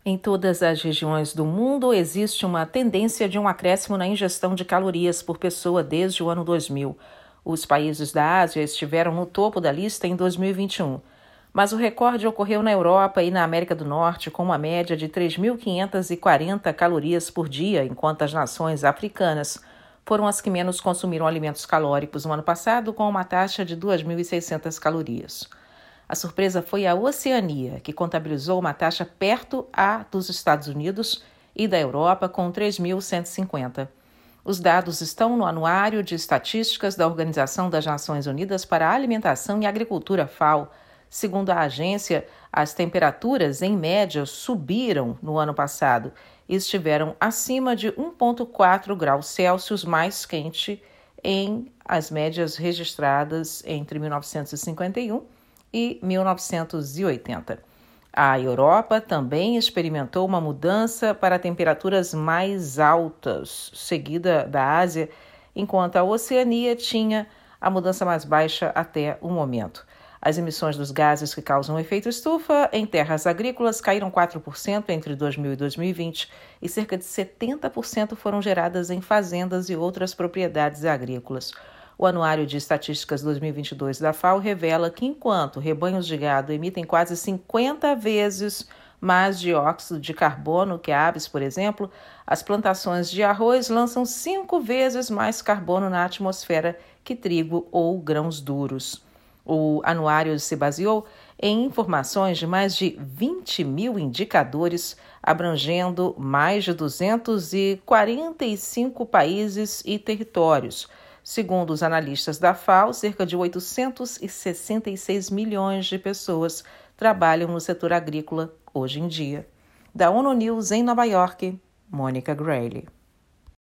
Em todas as regiões do mundo, existe uma tendência de um acréscimo na ingestão de calorias por pessoa desde o ano 2000. Os países da Ásia estiveram no topo da lista em 2021. Mas o recorde ocorreu na Europa e na América do Norte, com uma média de 3.540 calorias por dia, enquanto as nações africanas foram as que menos consumiram alimentos calóricos no ano passado, com uma taxa de 2.600 calorias. A surpresa foi a Oceania, que contabilizou uma taxa perto dos Estados Unidos e da Europa, com 3.150. Os dados estão no Anuário de Estatísticas da Organização das Nações Unidas para a Alimentação e Agricultura, FAO. Segundo a agência, as temperaturas, em média, subiram no ano passado e estiveram acima de 1,4 graus Celsius mais quente em as médias registradas entre 1951 e 1980. A Europa também experimentou uma mudança para temperaturas mais altas, seguida da Ásia, enquanto a Oceania tinha a mudança mais baixa até o momento. As emissões dos gases que causam efeito estufa em terras agrícolas caíram 4% entre 2000 e 2020 e cerca de 70% foram geradas em fazendas e outras propriedades agrícolas. O Anuário de Estatísticas 2022 da FAO revela que, enquanto rebanhos de gado emitem quase 50 vezes mais dióxido de carbono que aves, por exemplo, as plantações de arroz lançam 5 vezes mais carbono na atmosfera que trigo ou grãos duros. O anuário se baseou em informações de mais de 20 mil indicadores, abrangendo mais de 245 países e territórios. Segundo os analistas da FAO, cerca de 866 milhões de pessoas trabalham no setor agrícola hoje em dia. Da ONU News em Nova York, Mônica Grayle.